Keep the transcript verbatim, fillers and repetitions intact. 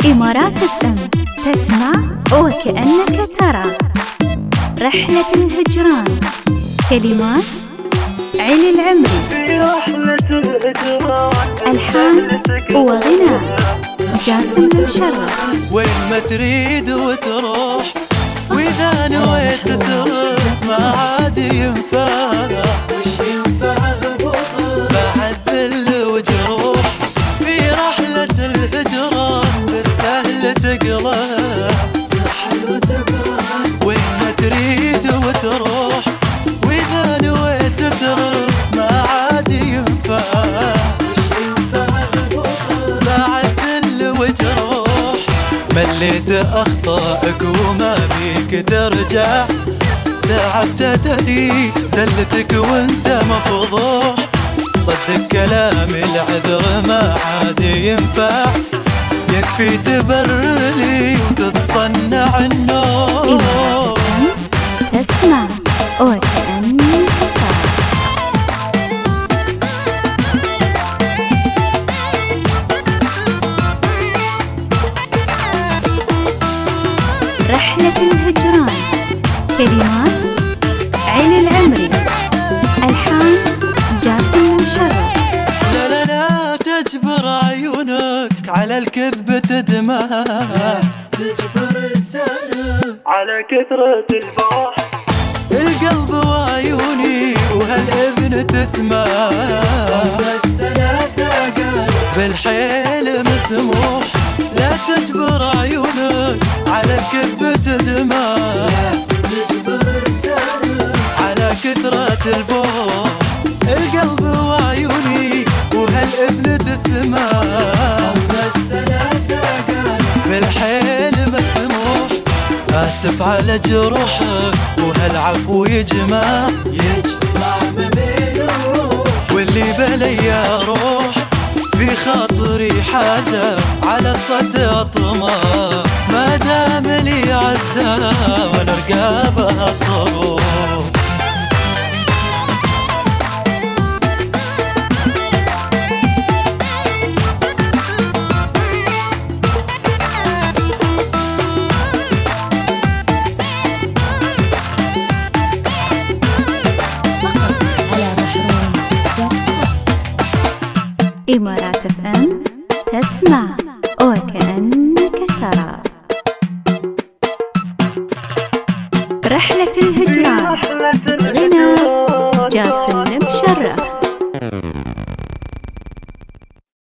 إمارات اف ام، تسمع وكأنك ترى. رحلة الهجران، كلمات علي العمري، ألحان وغناء جاسم المشرف. وين ما تريد وتروح، وإذا نويت تروح ما عاد ينفع. وش ينفع بعد ذل وجروح في رحلة الهجران، بالسهل تقلع حلو تبع. وين ما تريد وتروح، وإذا نويت تروح ما عاد ينفع. وش ينفع بعد ذل وجروح. مليت أخطائك وما بيك ترجع، تعبت تدري زلتك وانت مفضوح. صدق كلام العذر ما عاد ينفع، يكفي تبرلي وتتصنع النوم. تسمع وكأنك ترى. رحلة الهجران، كلمات علي العمري، ألحان جاسم المشرف. لا لا لا تجبر عيونك على الكذب تدمع، تجبر لسانك على كثرة الفرح. القلب وعيوني وهالإذن تسمع، الثلاثة قال بالحيل مسموح. لا تجبر عيونك على الكذب تدمع، تجبر لسانك على كثرة البوح. القلب وعيوني وهالإذن تسمع، الثلاثة قال بالحيل مسموح. آسف على جروحك وهالعفو يجمع، يجمع ما بين الروح. واللي بلي روح في خاطري حاجة على صد أطمع، ما دام لي عزة وانا رقابها صروح. إمارات اف ام، تسمع وكأنك ترى. رحلة الهجران.